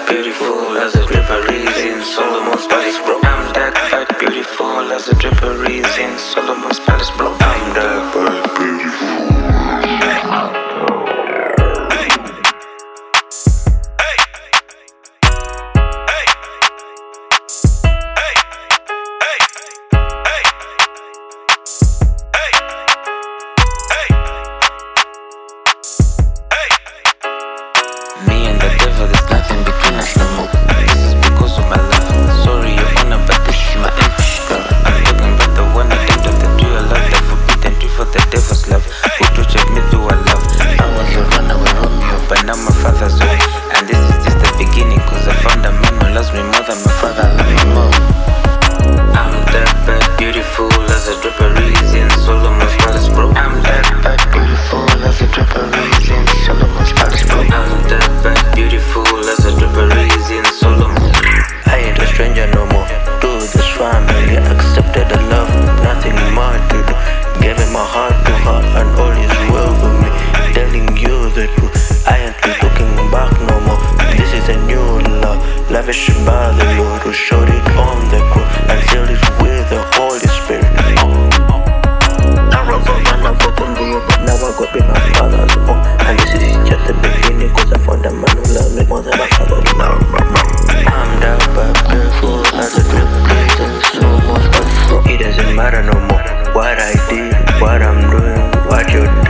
beautiful as a dripper in Solomon's palace, bro. I'm that bad, beautiful as a dripper in Solomon's palace, bro. I'm that bad, beautiful. Me and the devil, there's nothing between us no more. This is because of my love. Sorry, your honor, but this is my image, girl. I'm talking about the one that did the real love, the forbidden tree for the devil's love. Who tortured me through our love. I was a runaway Romeo, but now my father's home. And this is just the beginning, cause I found a man who loves me more than my father loves me more. I'm that bad, beautiful as a dripper in Solomon's palace, bro. I'm that bad, beautiful as a dripper in Solomon's palace, bro. I'm that bad, beautiful as a dripper in Solomon. I ain't a stranger no more to this family. Accepted the love, nothing more to do. Giving my heart to her and all is well with me. Telling you the truth, I ain't looking back no more. This is a new love, lavished by the Lord, who showed it on the cross and sealed it with the Holy Spirit. Now I got be my father's own. And this is just the beginning, cause I found a man who loves me more than my father. I'm that bad, beautiful as a drip in so much, but it doesn't matter no more what I did, what I'm doing, what you're doing.